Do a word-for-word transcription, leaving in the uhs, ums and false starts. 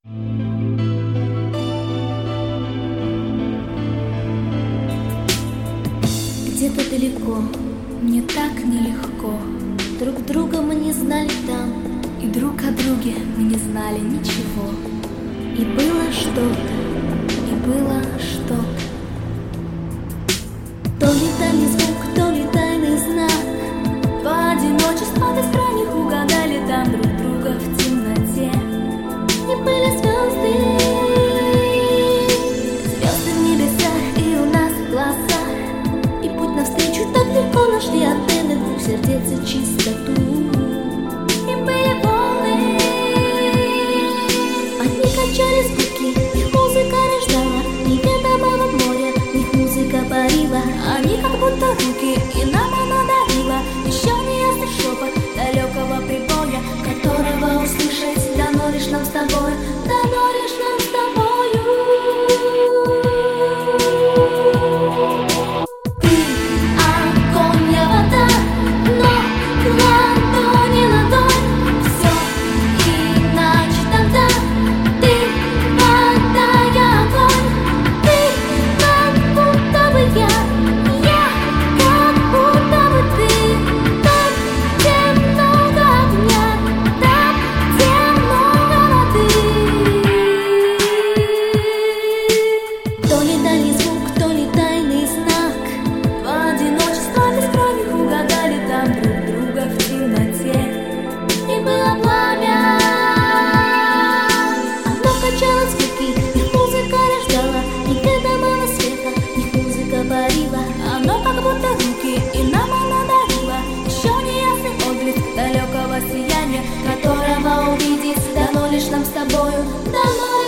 Где-то далеко, мне так нелегко. Друг друга мы не знали там, и друг о друге мы не знали ничего. И было что-то, и было что-то. То ли тайный звук, то ли тайный знак. В одиночестве без крайних угадали там друг друга в темноте. И были звезды, звезды в небесах и у нас в глазах. И путь навстречу так легко нашли антенны двух сердец и чистоту. И были волны, от них качались звуки, их музыка рождала неведомого моря, их музыка парила, они как будто руки, и нам она дарила еще неясный шепот далекого прибоя, которого услышать дано лишь нам с тобой, дано лишь нам с тобою. Оно как будто руки, и нам оно дарило еще неясный отблеск далекого сияния, которого увидеть дано лишь нам с тобою, дано.